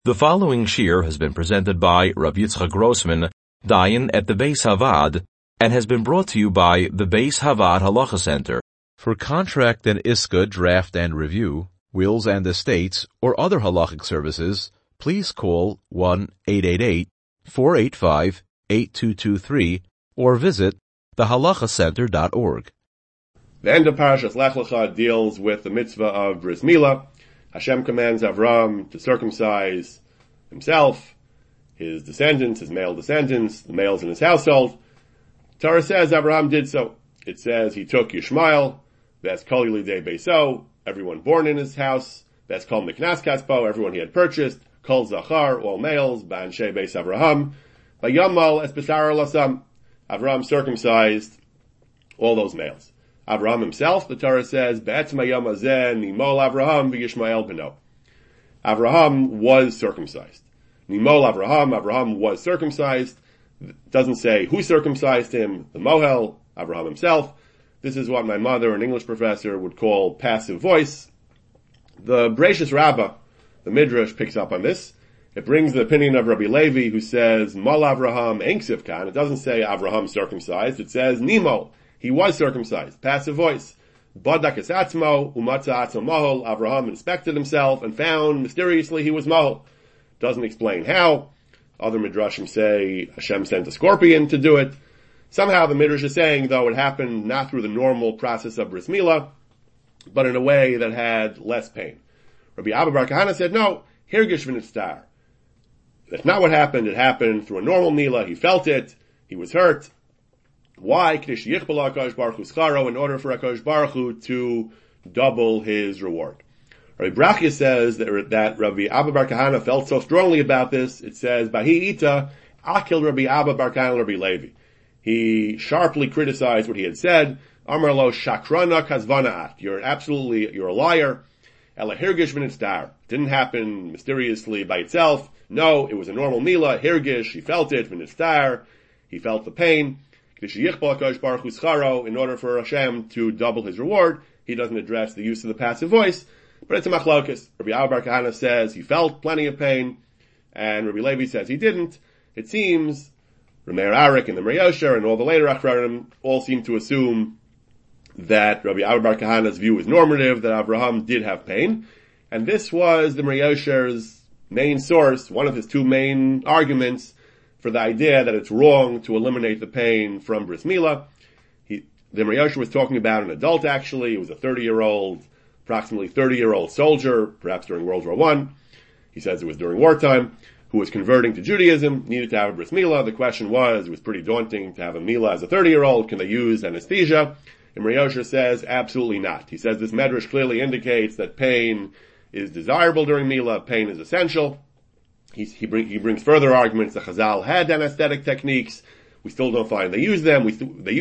The following shir has been presented by Rabbi Yitzchak Grossman, Dayan at the Beis Havad, and has been brought to you by the Beis Havad Halacha Center. For contract and ISKA draft and review, wills and estates, or other halachic services, please call 1-888-485-8223 or visit thehalachacenter.org. The end of Parashas Lech Lecha deals with the mitzvah of Bris Milah. Hashem commands Avram to circumcise himself, his descendants, his male descendants, the males in his household. Torah says Avraham did so. It says he took Yishmael, that's Kol Yilidei Beiso, everyone born in his house, that's called Miknas Kaspo, everyone he had purchased, Kol Zachar, all males, Ba'anshe Beis Avraham, Vayamal es Besar Lasam. Avraham circumcised all those males. Avraham himself, the Torah says, Be'etzma Yom Hazeh Nimol Avraham v'Yishmael beno. Avraham was circumcised. Nimol Avraham was circumcised. It doesn't say who circumcised him, the Mohel, Avraham himself. This is what my mother, an English professor, would call passive voice. The Bereishis Rabbah, the Midrash, picks up on this. It brings the opinion of Rabbi Levi, who says, Mol Avraham ein ksiv kan. It doesn't say Avraham circumcised. It says Nimol. He was circumcised. Passive voice. Badak es atzmo, umatza atzmo mohol. Avraham inspected himself and found mysteriously he was mohol. Doesn't explain how. Other midrashim say Hashem sent a scorpion to do it. Somehow the midrash is saying, though, it happened not through the normal process of bris milah, but in a way that had less pain. Rabbi Abba Bar Kahana said, no, hirgish v'nitztar. That's not what happened. It happened through a normal milah. He felt it. He was hurt. Why? In order for HaKadosh Baruch Hu to double his reward. Rabbi Brachia says that Rabbi Abba Bar Kahana felt so strongly about this. It says, Bahi Ita, Akil Rabbi Abba Bar Kahana Rabbi Levi. He sharply criticized what he had said. Amar lo shakrana kazvanaat. You're a liar. Ela hirgish v'nitztar. Didn't happen mysteriously by itself. No, it was a normal milah. Hirgish, he felt it. V'nitztar, he felt the pain. In order for Hashem to double his reward, he doesn't address the use of the passive voice, but it's a machlokas. Rabbi Abba Bar Kahana says he felt plenty of pain, and Rabbi Levi says he didn't. It seems Rameir Arik and the Meriyosher and all the later Achronim all seem to assume that Rabbi Abba Bar Kahana's view is normative, that Avraham did have pain, and this was the Meriyosher's main source, one of his two main arguments for the idea that it's wrong to eliminate the pain from bris milah. The Meriyosher was talking about an adult actually. It was a approximately 30-year-old soldier, perhaps during World War I. He says it was during wartime, who was converting to Judaism, needed to have a bris milah. The question was, it was pretty daunting to have a milah as a 30-year-old. Can they use anesthesia? And Meriyosher says, absolutely not. He says this medrash clearly indicates that pain is desirable during milah. Pain is essential. He brings further arguments. The Chazal had anesthetic techniques. We still don't find they use them. We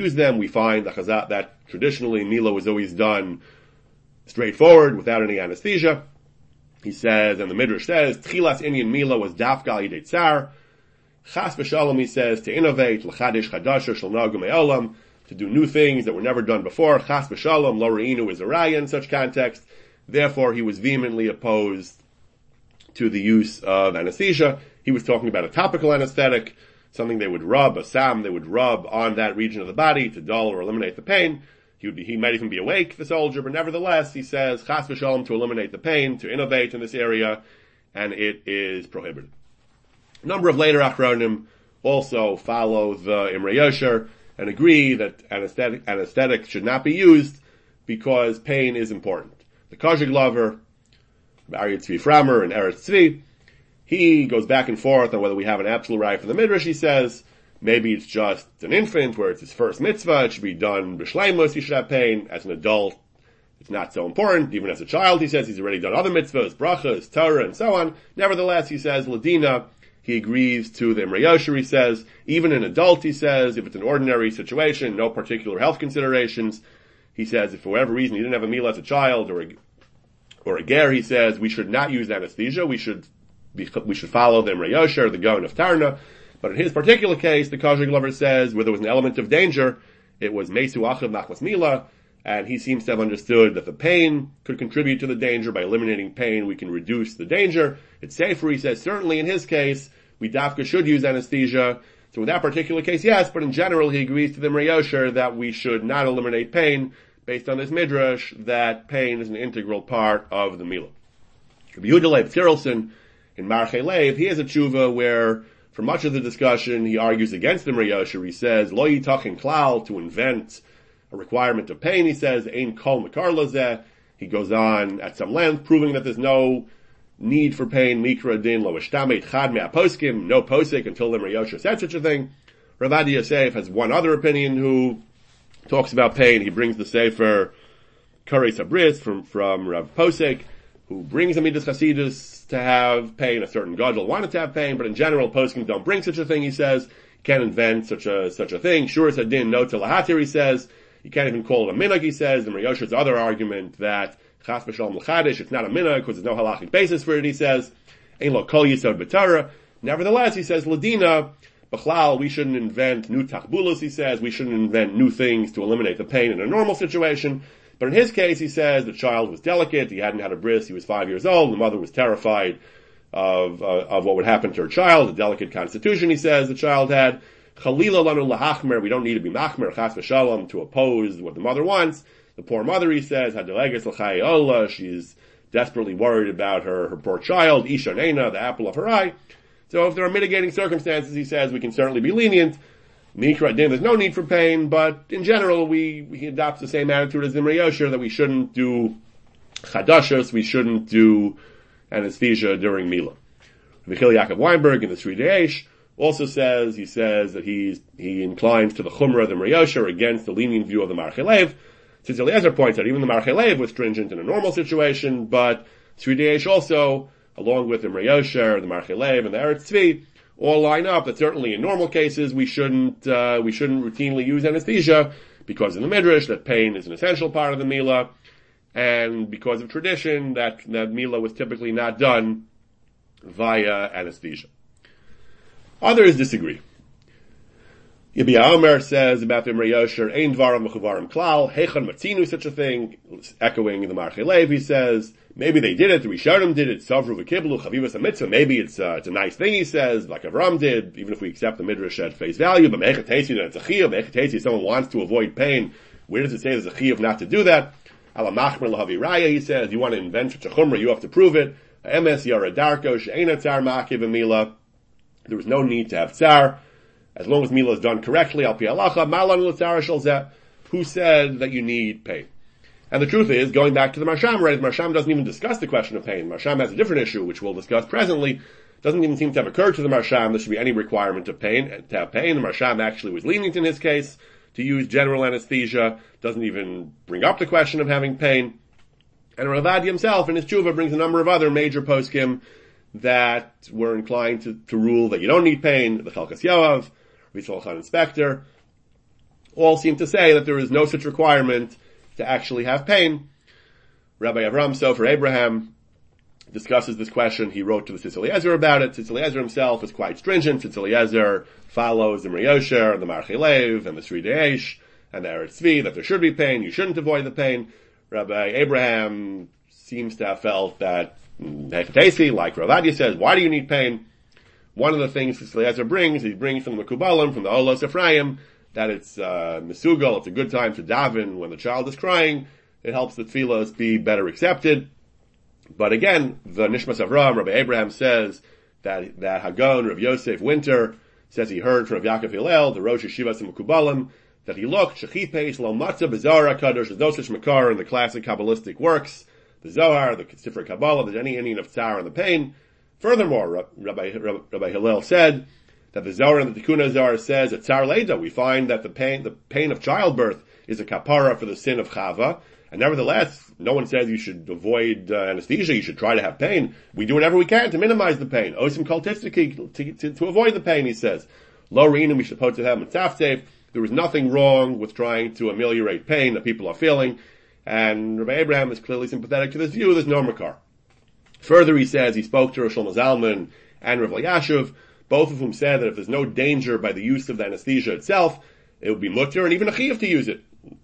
find the Chazal that traditionally milah was always done straightforward without any anesthesia. He says, and the Midrash says, Tchilas Inyan milah was dafka al yidei tsar. Chas v'shalom, he says, to innovate, l'chadish chadasher shel nagu me'olam, to do new things that were never done before. Chas v'shalom, lo re'inu is a raya in such context. Therefore, he was vehemently opposed to the use of anesthesia. He was talking about a topical anesthetic, something they would rub, a sam they would rub on that region of the body to dull or eliminate the pain. He might even be awake, the soldier, but nevertheless, he says, chas v'shalom, to eliminate the pain, to innovate in this area, and it is prohibited. A number of later Achronim also follow the Imrei Yosher and agree that anesthetic should not be used because pain is important. The Kozhik lover, Aryeh Tzvi Framer and Eretz Tzvi, he goes back and forth on whether we have an absolute right for the Midrash. He says, maybe it's just an infant where it's his first mitzvah, it should be done b'shleimus, he should have pain. As an adult, it's not so important. Even as a child, he says, he's already done other mitzvahs, brachas, Torah, and so on. Nevertheless, he says, Ladina, he agrees to the Imrei Yosher. He says, even an adult, he says, if it's an ordinary situation, no particular health considerations, he says, if for whatever reason he didn't have a milah as a child or a ger, he says, we should not use anesthesia. We should follow the Imrei Yosher, the Gaon of Tarna. But in his particular case, the Kozhik lover says, where there was an element of danger, it was Mesu Achav Machmas Milah. and he seems to have understood that the pain could contribute to the danger. By eliminating pain, we can reduce the danger. It's safer, he says. Certainly in his case, we dafka should use anesthesia. So in that particular case, yes, but in general, he agrees to the Mrei Yosher that we should not eliminate pain based on this midrash, that pain is an integral part of the milah. Rabbi Yehuda Leib Tirelson, in Marchei Lev, he has a tshuva where, for much of the discussion, he argues against the Mrei Yosher. He says, Lo yitachin klal, to invent a requirement of pain, he says, Ein kol makar lazeh. He goes on at some length, proving that there's no need for pain, mikra din, lo ishtamet chad me'a poskim, no posik until the Mrei Yosher said such a thing. Rav Adi Yosef has one other opinion who talks about pain. He brings the Sefer Karei Sabris from Rav Posek, who brings a Midas Chasidus to have pain. A certain Gadol wanted to have pain, but in general, poskim don't bring such a thing, he says. You can't invent such a thing. Sure, Sadin, no Telahatir, he says. You can't even call it a minhag, he says. The Mrei Yosher's other argument that Chas v'shalom l'chadish, it's not a minhag because there's no halachic basis for it, he says. Ein lo kol yisod b'tara. Nevertheless, he says, Ladina, b'chlal, we shouldn't invent new tachbulos, he says. We shouldn't invent new things to eliminate the pain in a normal situation. But in his case, he says, the child was delicate, he hadn't had a bris, he was 5 years old, the mother was terrified of what would happen to her child, a delicate constitution, he says, the child had. Chalila lanu lahachmer, we don't need to be machmer, chas v'shalom, to oppose what the mother wants. The poor mother, he says, had deleges l'chai ola, she's desperately worried about her poor child, isha neina, the apple of her eye. So if there are mitigating circumstances, he says, we can certainly be lenient. Mikra din, there's no need for pain, but in general, he adopts the same attitude as the Mrei Yosher, that we shouldn't do chadashos, we shouldn't do anesthesia during Milah. Michil Yaakov Weinberg in the Sri Deish also says, he says that he inclines to the Chumrah of the Mrei Yosher against the lenient view of the Marchei Lev. Tzitz Eliezer points out even the Marchei Lev was stringent in a normal situation, but Sri Deish also, along with the Mrei Yosher, the Marchei Lev, and the Eretz Tzvi, all line up that certainly in normal cases we shouldn't routinely use anesthesia because in the Midrash that pain is an essential part of the Milah, and because of tradition that Milah was typically not done via anesthesia. Others disagree. Yabia Omer says about the Mrei Yosher, Ein dvaram mechuvarim klal, hechan matzinu, such a thing, echoing the Marchei Lev, he says, maybe they did it, the Rishonim did it, Savru v'kiblu, Chavivas HaMitzvah, maybe it's a nice thing, he says, like Avram did, even if we accept the Midrash at face value, but Mechatesi, that it's a chiyuv, Mechatesi, if someone wants to avoid pain, where does it say there's a chiyuv not to do that? Ala machmer lahavi raya, he says, you want to invent such a chumrah, you have to prove it. Emes yara darko, she'ena tzar ma'akiv milah. There was no need to have tsar. As long as milah is done correctly, al pi halacha, malan l'tzar shel zeh. Who said that you need pain? And the truth is, going back to the Marsham, right, the Marsham doesn't even discuss the question of pain. Marsham has a different issue, which we'll discuss presently. Doesn't even seem to have occurred to the Marsham there should be any requirement of pain, to have pain. The Marsham actually was lenient in his case to use general anesthesia, doesn't even bring up the question of having pain. And Rav Adi himself, in his tshuva, brings a number of other major poskim that were inclined to rule that you don't need pain. The Chalkas Yoav, Rizal Khan Inspector, all seem to say that there is no such requirement to actually have pain. Rabbi Avram Sofer Abraham discusses this question. He wrote to the Tzitz Eliezer about it. Tzitz Eliezer himself is quite stringent. Tzitz Eliezer follows the Mrei Yosher, and the Marchei Lev, and the Sri Deish, and the Eretz Tzvi, that there should be pain, you shouldn't avoid the pain. Rabbi Abraham seems to have felt that, like Rav Adi says, why do you need pain? One of the things Tzitz Eliezer brings, he brings from the Mekubalim, from the Olos Ephraim, that it's Mesugal, it's a good time to daven when the child is crying. It helps the tefillos be better accepted. But again, the Nishmas Avram, Rabbi Abraham says that Hagon, Rav Yosef Winter, says he heard from Rav Yaakov Hillel, the Rosh Yeshivas Mekubalim, that he looked, Shechipesh lo matzah b'Zohar HaKadosh, there's no such makar in the classic Kabbalistic works, the Zohar, the Sefer Kabbalah, there's any Indian of tsar and the pain. Furthermore, Rabbi Hillel said that the Zohar and the Tikkun Zohar says that tsar leida, we find that the pain of childbirth is a kapara for the sin of Chava, and nevertheless, no one says you should avoid anesthesia, you should try to have pain. We do whatever we can to minimize the pain. Osim kol tiftziki, to avoid the pain, he says. Lo re'inu mishapot to have mitzavtev. There was nothing wrong with trying to ameliorate pain that people are feeling, and Rabbi Abraham is clearly sympathetic to this view. There's no makar. Further, he says he spoke to Rosh Shlomo Zalman and Rav Elyashiv, both of whom said that if there's no danger by the use of the anesthesia itself, it would be mutter and even a chiyuv to use it.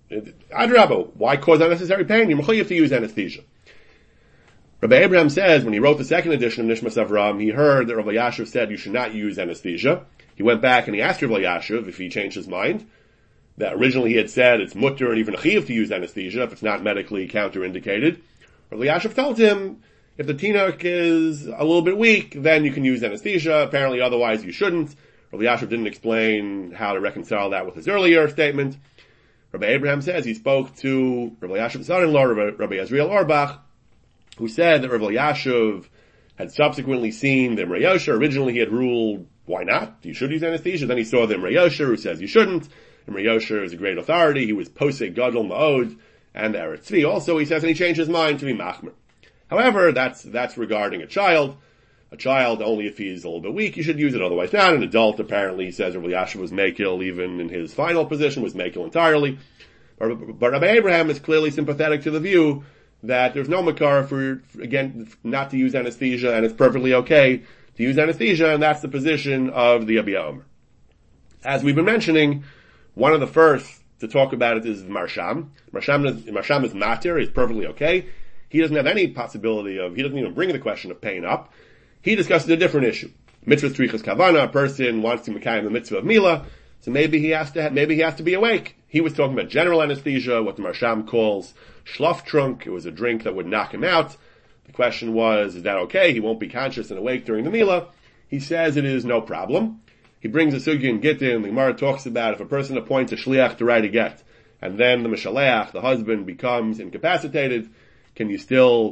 Adrabah, why cause unnecessary pain? You're mechuyev to use anesthesia. Rabbi Abraham says when he wrote the second edition of Nishmas Avram, he heard that Rabbi Yashuv said you should not use anesthesia. He went back and he asked Rabbi Yashuv if he changed his mind. That originally he had said it's mutter and even a chiyuv to use anesthesia if it's not medically counterindicated. Rabbi Yashuv told him if the tinuk is a little bit weak, then you can use anesthesia. Apparently otherwise you shouldn't. Rabbi Yashuv didn't explain how to reconcile that with his earlier statement. Rabbi Abraham says he spoke to Rabbi Yashuv's son-in-law, Rabbi Azriel Auerbach, who said that Rabbi Yashuv had subsequently seen the Imrei Yosher. Originally he had ruled, why not? You should use anesthesia. Then he saw the Imrei Yosher who says you shouldn't. Imrei Yosher is a great authority. He was posek gadol ma'od, and the Eretz Tzvi also, he says, and he changed his mind to be machmer. However, that's regarding a child. A child, only if he's a little bit weak, you should use it, otherwise not. An adult, apparently, he says Rabbi Yashuv was makil, even in his final position, was makil entirely. But Rabbi Abraham is clearly sympathetic to the view that there's no makar for, again, not to use anesthesia, and it's perfectly okay to use anesthesia, and that's the position of the Abiyah Omer. As we've been mentioning, one of the first to talk about it is the Marsham. Marsham is matir, he's perfectly okay. He doesn't have any possibility of, he doesn't even bring the question of pain up. He discusses a different issue. Mitzvah tzrichas kavana, a person wants to mekayim the mitzvah of mila, so maybe he has to be awake. He was talking about general anesthesia, what the Marsham calls schlaftrunk. It was a drink that would knock him out. The question was, is that okay? He won't be conscious and awake during the mila. He says it is no problem. He brings a sugya in Gittin. The Gemara talks about if a person appoints a shliach to write a get, and then the mishaleach, the husband, becomes incapacitated, can the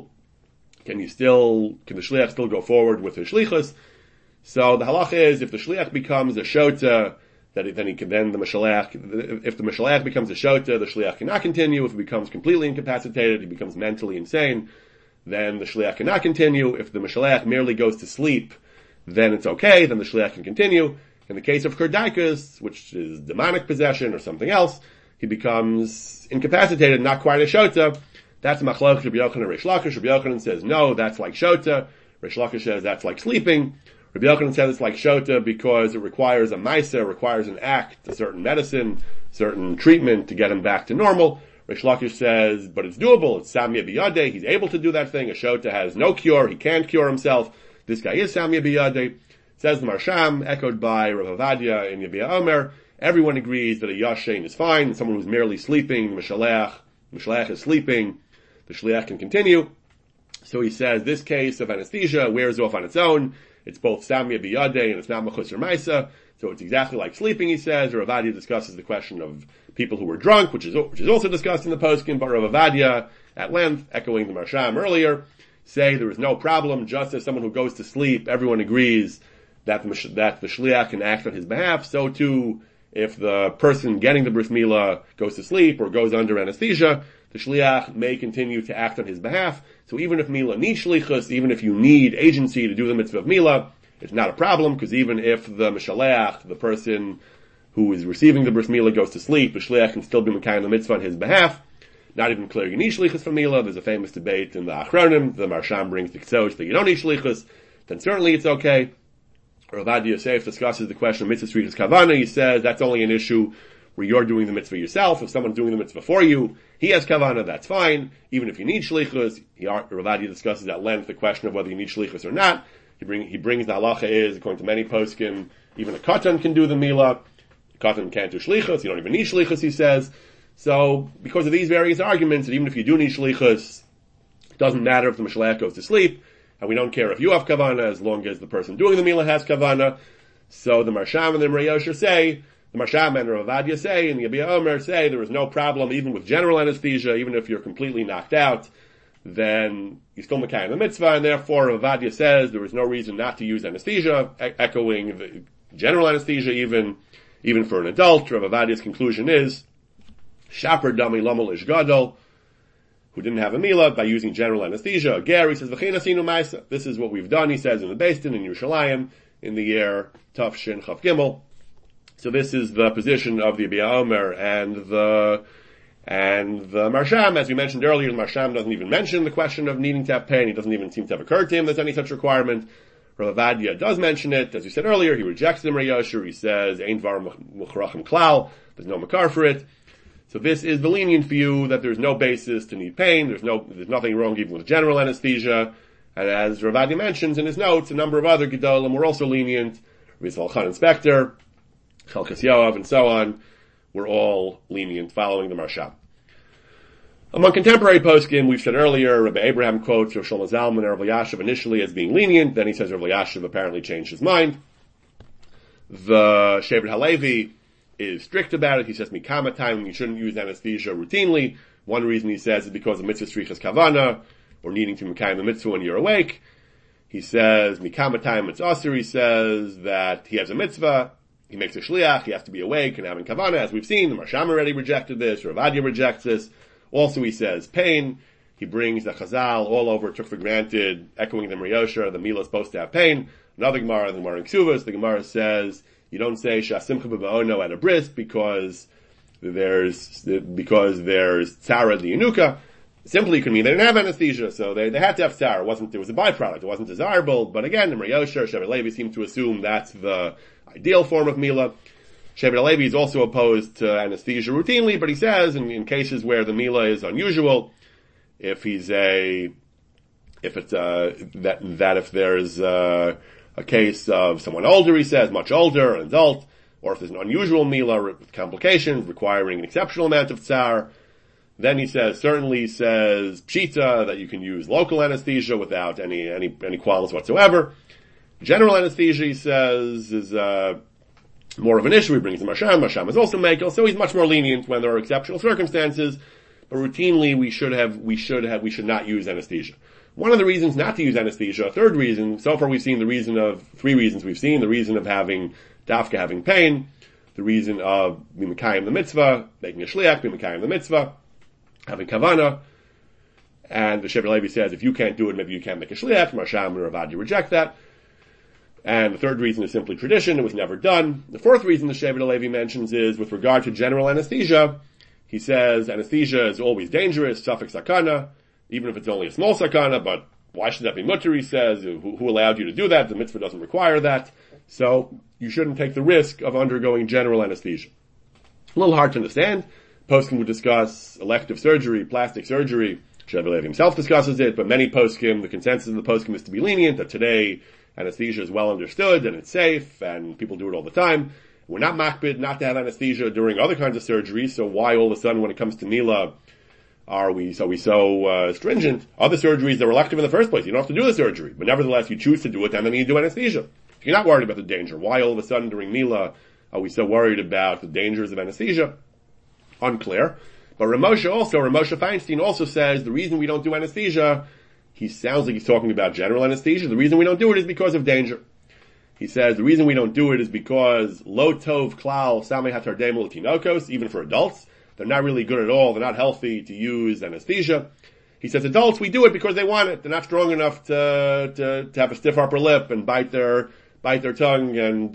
shliach still go forward with his shlichus? So the halacha is, if the shliach becomes a shota, then the mishaleach, if the mishaleach becomes a shota, the shliach cannot continue. If he becomes completely incapacitated, he becomes mentally insane, then the shliach cannot continue. If the mishaleach merely goes to sleep, then it's okay, then the shliach can continue. In the case of kerdaikus, which is demonic possession or something else, he becomes incapacitated, not quite a shota. That's machlokes Rabbi Yochanan and Reish Lakish. Rabbi Yochanan says, no, that's like shota. Reish Lakish says that's like sleeping. Rabbi Yochanan says it's like shota because it requires a maisa, requires an act, a certain medicine, certain treatment to get him back to normal. Reish Lakish says, but it's doable. It's samya biyadeh. He's able to do that thing. A shota has no cure. He can't cure himself. This guy is samya biyadeh. Says the Marsham, echoed by Rav Avadia in Yabia Omer. Everyone agrees that a yashin is fine. Someone who's merely sleeping, the mishaleach is sleeping, the shliach can continue. So he says this case of anesthesia wears off on its own. It's both samya biyadeh and it's not machus or maisa. So it's exactly like sleeping, he says. Rav Avadia discusses the question of people who were drunk, which is also discussed in the poskim. But Rav Avadia, at length, echoing the Marsham earlier, say there is no problem. Just as someone who goes to sleep, everyone agrees that the shliach can act on his behalf. So too, if the person getting the bris milah goes to sleep or goes under anesthesia, the shliach may continue to act on his behalf. So even if milah needs shlichus, even if you need agency to do the mitzvah of milah, it's not a problem, because even if the mishaleach, the person who is receiving the bris milah, goes to sleep, the shliach can still be mekayim the mitzvah on his behalf. Not even clear you need shlichus for milah. There's a famous debate in the Achronim. The Marsham brings the k'tzos that you don't need shlichus. Then certainly it's okay. Rav Adi Yosef discusses the question of mitzvah tzrichas kavana. He says that's only an issue where you're doing the mitzvah yourself. If someone's doing the mitzvah for you, he has kavana, that's fine. Even if you need shlichus, Rav Adi discusses at length the question of whether you need shlichus or not. He brings the halacha is, according to many poskim, even a katan can do the milah. A katan can't do shlichus. You don't even need shlichus, he says. So, because of these various arguments, that even if you do need shlichus, it doesn't matter if the mishaleach goes to sleep. And we don't care if you have kavana, as long as the person doing the milah has kavana. So the Marsham and the Imrei Yosher say, the Marsham and Rav Avadia say, and the Yabia Omer say, there is no problem even with general anesthesia, even if you're completely knocked out, then you still mekayim the mitzvah, and therefore Rav Avadia says there is no reason not to use anesthesia, echoing the general anesthesia even for an adult. Rav Avadia's conclusion is, Shaper Dami Lamal Ish Gadol, who didn't have a milah, by using general anesthesia. Ger, he says, V'china sinu ma'isa. This is what we've done, he says, in the Beis Din in Yerushalayim, in the year Taf Shin Chav Gimel. So this is the position of the Yabia Omer and the Marsham. As we mentioned earlier, the Marsham doesn't even mention the question of needing to have pain. It doesn't even seem to have occurred to him there's any such requirement. Rav Avadia does mention it. As we said earlier, he rejects the Imrei Yosher. He says, Ein Dvar Muchrachim Klal. There's no makar for it. So this is the lenient view that there's no basis to need pain. There's nothing wrong even with general anesthesia. And as Ravadi mentions in his notes, a number of other Gedolim were also lenient. Rizal Khan Inspector, Chalkas Yoav, and so on, were all lenient following the Marsham. Among contemporary poskim, we've said earlier, Rabbi Abraham quotes Rav Shlomo Zalman and Rav Elyashiv initially as being lenient, then he says Rav Elyashiv apparently changed his mind. The Shevet HaLevi is strict about it. He says mikama time you shouldn't use anesthesia routinely. One reason he says is because of mitzvah strichas kavana, or needing to mikayim the mitzvah when you're awake. He says mikama time it's asur. He says that he has a mitzvah, he makes a shliach, he has to be awake and having kavana. As we've seen, the Marsham already rejected this, Rav Adia rejects this. Also he says pain. He brings the Chazal all over, took for granted, echoing the Riyosha, the Mila is supposed to have pain. Another Gemara, the Gemara in Ksuvas, the Gemara says, you don't say Shasimcha b'ma'ono at a bris because there's tzara the Yanuka. Simply could mean they didn't have anesthesia, so they had to have tzara. It was a byproduct. It wasn't desirable. But again, the Riyosha, Shevet Levi seem to assume that's the ideal form of Mila. Shevet Levi is also opposed to anesthesia routinely, but he says in cases where the Mila is unusual, if there's a case of someone older, he says, much older, an adult, or if there's an unusual Mila with complications requiring an exceptional amount of tsar, then he says, Pshita, that you can use local anesthesia without any qualms whatsoever. General anesthesia, he says, is, more of an issue. He brings the Marsham. Marsham is also Mekel, so he's much more lenient when there are exceptional circumstances. But routinely, we should not use anesthesia. One of the reasons not to use anesthesia, a third reason, so far we've seen three reasons we've seen. The reason of having dafka having pain, the reason of b'mekayim the mitzvah, making a shliach, b'mekayim the mitzvah, having kavana, and the Shevet Levi says if you can't do it, maybe you can't make a shliach. Marsham and Rav Adia reject that. And the third reason is simply tradition. It was never done. The fourth reason the Shevet Levi mentions is with regard to general anesthesia. He says anesthesia is always dangerous, suffix sakana, even if it's only a small sakana, but why should that be mutter, he says? Who allowed you to do that? The mitzvah doesn't require that. So you shouldn't take the risk of undergoing general anesthesia. A little hard to understand. Poskim would discuss elective surgery, plastic surgery. Shevet Levi himself discusses it, but many poskim, the consensus of the poskim is to be lenient, that today anesthesia is well understood and it's safe and people do it all the time. We're not makbid not to have anesthesia during other kinds of surgeries, so why all of a sudden when it comes to Mila are we so stringent? Other surgeries that were elective in the first place, you don't have to do the surgery, but nevertheless you choose to do it and then you do anesthesia. If you're not worried about the danger, why all of a sudden during Mila are we so worried about the dangers of anesthesia? Unclear. But Ramosha Feinstein also says the reason we don't do anesthesia, he sounds like he's talking about general anesthesia. The reason we don't do it is because of danger. He says the reason we don't do it is because lo tov klal samei hatardem l'tinokos, even for adults, they're not really good at all. They're not healthy to use anesthesia. He says adults, we do it because they want it. They're not strong enough to have a stiff upper lip and bite their tongue and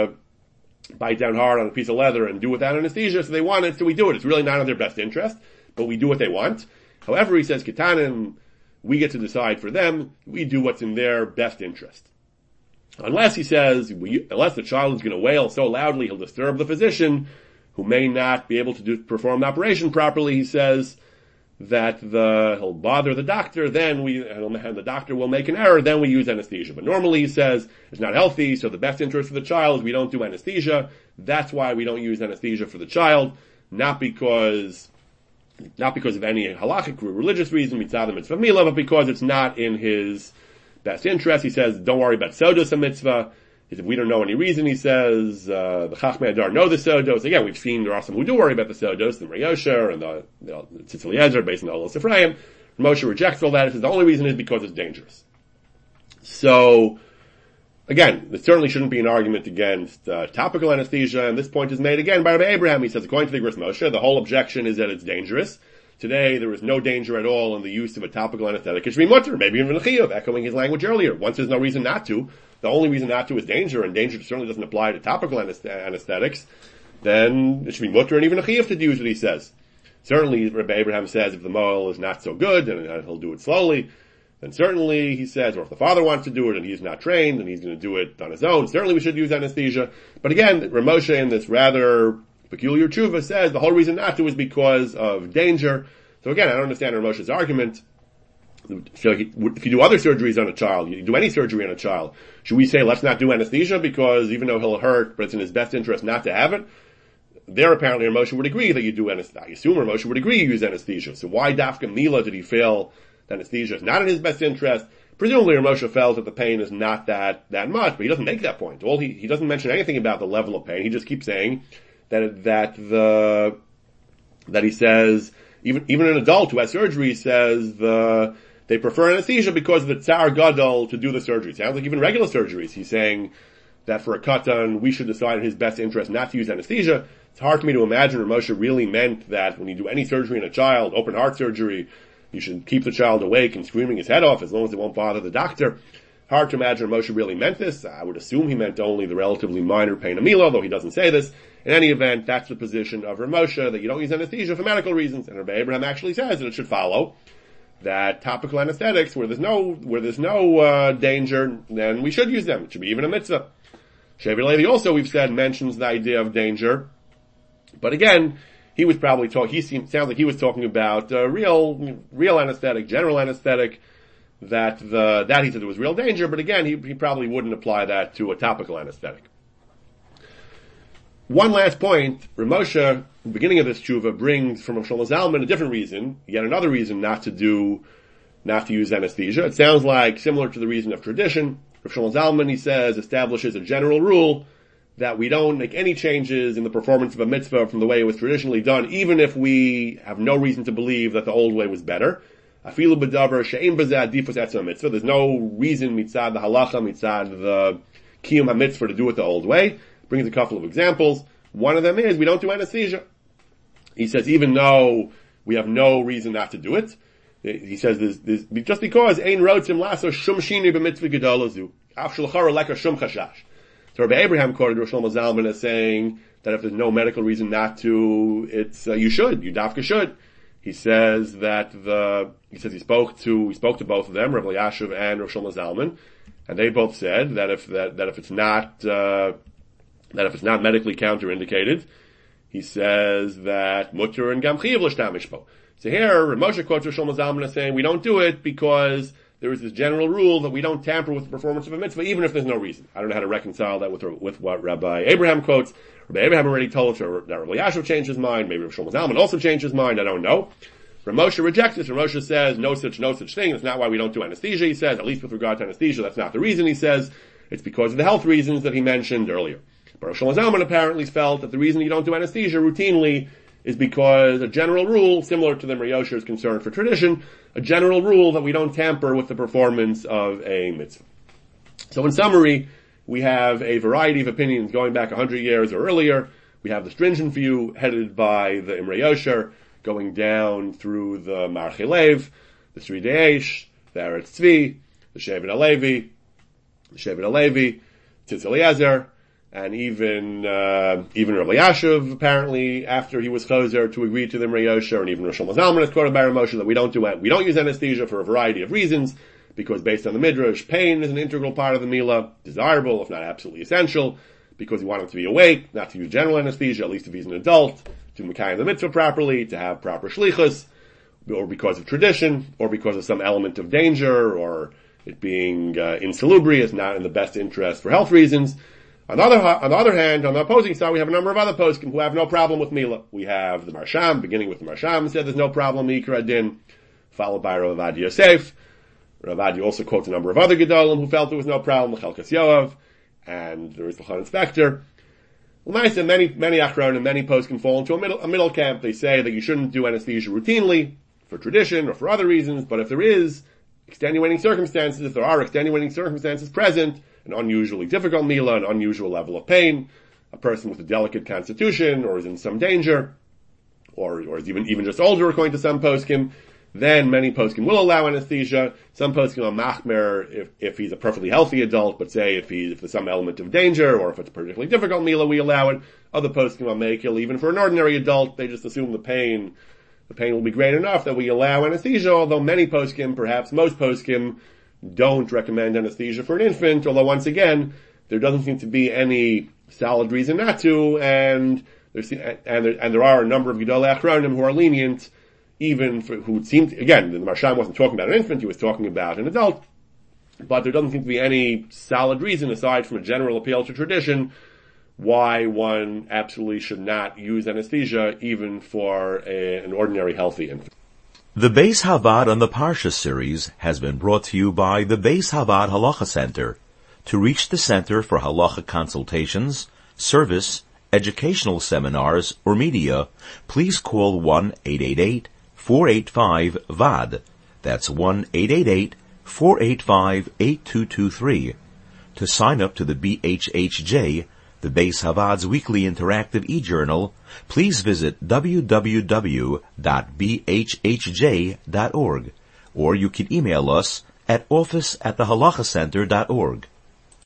bite down hard on a piece of leather and do without anesthesia. So they want it, so we do it. It's really not in their best interest, but we do what they want. However, he says ketanim, we get to decide for them. We do what's in their best interest. Unless, he says, unless the child is going to wail so loudly, he'll disturb the physician, who may not be able to perform the operation properly. He says that he'll bother the doctor, and the doctor will make an error, then we use anesthesia. But normally, he says, it's not healthy, so the best interest for the child is we don't do anesthesia. That's why we don't use anesthesia for the child, not because of any halachic or religious reason, mitzvah mitzvah mila, but because it's not in his best interest. He says, don't worry about sodos a mitzvah. If we don't know any reason, he says, the Chachmei Adar know the sodos. Again, we've seen there are some who do worry about the sodos, the Riyosha and the Tzitz Eliezer based on the Olos Ephraim. Moshe rejects all that. He says the only reason is because it's dangerous. So, again, there certainly shouldn't be an argument against topical anesthesia, and this point is made again by Rabbi Abraham. He says, according to the Igros Moshe, the whole objection is that it's dangerous. Today, there is no danger at all in the use of a topical anesthetic. It should be mutter, maybe even chiyuv, echoing his language earlier. Once there's no reason not to, the only reason not to is danger, and danger certainly doesn't apply to topical anesthetics, then it should be mutter and even a chiyuv to use what he says. Certainly, Rabbi Abraham says if the moel is not so good, and he'll do it slowly, then certainly, he says, or if the father wants to do it and he's not trained and he's going to do it on his own, certainly we should use anesthesia. But again, Ramosha in this rather Peculiar Tshuva says the whole reason not to is because of danger. So again, I don't understand Rav Moshe's argument. So if you do other surgeries on a child, you do any surgery on a child, should we say let's not do anesthesia because even though he'll hurt, but it's in his best interest not to have it? There apparently Rav Moshe would agree that you do anesthesia. I assume Rav Moshe would agree you use anesthesia. So why Dafka Mila did he feel that anesthesia is not in his best interest? Presumably Rav Moshe felt that the pain is not that much, but he doesn't make that point. He doesn't mention anything about the level of pain. He just keeps saying that he says even an adult who has surgery says they prefer anesthesia because of the tsar gadol to do the surgery. It sounds like even regular surgeries. He's saying that for a katan, we should decide in his best interest not to use anesthesia. It's hard for me to imagine Rav Moshe really meant that when you do any surgery in a child, open heart surgery, you should keep the child awake and screaming his head off as long as it won't bother the doctor. Hard to imagine Rav Moshe really meant this. I would assume he meant only the relatively minor pain of Mila, though he doesn't say this. In any event, that's the position of Rav Moshe, that you don't use anesthesia for medical reasons. And Rabbi Abraham actually says that it should follow that topical anesthetics, where there's no danger, then we should use them. It should be even a mitzvah. Shevi Levi also, we've said, mentions the idea of danger. But again, he was probably sounds like he was talking about real anesthetic, general anesthetic, that he said there was real danger, but again, he probably wouldn't apply that to a topical anesthetic. One last point, Rav Moshe, at the beginning of this tshuva, brings from Rav Shlomo Zalman a different reason, yet another reason not to use anesthesia. It sounds like similar to the reason of tradition. Rav Shlomo Zalman, he says, establishes a general rule that we don't make any changes in the performance of a mitzvah from the way it was traditionally done, even if we have no reason to believe that the old way was better. Afilu b'davar she'im b'zeh adifus etzem mitzvah. There's no reason mitzad the halacha, mitzad the kiyum ha-mitzvah to do it the old way. Brings a couple of examples. One of them is we don't do anesthesia. He says even though we have no reason not to do it, he says there's just because ein rotzim laso shum shini b'mitzvah gedola zu af shulchara leka shum chashash. So Rabbi Abraham quoted Rosh Shlomo Zalman as saying that if there's no medical reason not to, you dafka should. He says he spoke to both of them, Rabbi Yashuv and Rosh Shlomo Zalman, and they both said that if it's not medically counterindicated, he says that mutter and gam chiyav l'shtamish bo. So here, Rav Moshe quotes Rosh Shlomo Zalman as saying we don't do it because there is this general rule that we don't tamper with the performance of a mitzvah, even if there's no reason. I don't know how to reconcile that with what Rabbi Abraham quotes. Rabbi Abraham already told us that Rabbi Yashuv changed his mind. Maybe Rav Shlomo Zalman also changed his mind. I don't know. Rav Moshe rejects this. Rav Moshe says no such thing. That's not why we don't do anesthesia. He says, at least with regard to anesthesia, that's not the reason. He says it's because of the health reasons that he mentioned earlier. But Rav Shlomo Zalman apparently felt that the reason you don't do anesthesia routinely is because a general rule, similar to the Moshe's concern for tradition, a general rule that we don't tamper with the performance of a mitzvah. So in summary, we have a variety of opinions going back 100 years or earlier. We have the stringent view headed by the Imrei Yosher, going down through the Marchei Lev, the Sri Deish, the Eretz Tzvi, the Shevet Alevi, Tzitz Eliezer, and even Rabbi Yashuv, apparently, after he was chozer to agree to the Imrei Yosher, and even Rosh Shlomo Zalman is quoted by Rav Moshe that we don't use anesthesia for a variety of reasons, because based on the Midrash, pain is an integral part of the Milah, desirable, if not absolutely essential, because you want him to be awake, not to use general anesthesia, at least if he's an adult, to mekayim the mitzvah properly, to have proper shlichus, or because of tradition, or because of some element of danger, or it being insalubrious, not in the best interest for health reasons. On the other hand, on the opposing side, we have a number of other poskim who have no problem with Milah. We have the Marsham, beginning with the Marsham, said there's no problem, Mikra Din, followed by Rav Avad Yosef. Rav Avad also quotes a number of other Gedolim who felt there was no problem, Chelkas Yoav, and there is the Chan Inspector. Well, nice, and many Achron and many poskim fall into a middle camp. They say that you shouldn't do anesthesia routinely, for tradition or for other reasons, but if there is extenuating circumstances, if there are extenuating circumstances present, an unusually difficult Milah, an unusual level of pain, a person with a delicate constitution, or is in some danger, or is even just older according to some poskim, then many poskim will allow anesthesia. Some poskim are machmer if he's a perfectly healthy adult, but say if there's some element of danger, or if it's a particularly difficult Milah, we allow it. Other poskim are makil, even for an ordinary adult, they just assume the pain will be great enough that we allow anesthesia, although many poskim, perhaps most poskim, don't recommend anesthesia for an infant, although once again, there doesn't seem to be any solid reason not to, and there are a number of Gedolei Achronim who are lenient, even for, who seem to, again, the Marshan wasn't talking about an infant, he was talking about an adult, but there doesn't seem to be any solid reason, aside from a general appeal to tradition, why one absolutely should not use anesthesia even for an ordinary healthy infant. The Beis Havad on the Parsha series has been brought to you by the Beis Havad Halacha Center. To reach the Center for Halacha consultations, service, educational seminars, or media, please call 1-888-485-VAD. That's 1-888-485-8223. To sign up to the BHHJ, the Beis Havad's weekly interactive e-journal, please visit www.bhhj.org, or you can email us at office@thehalachacenter.org.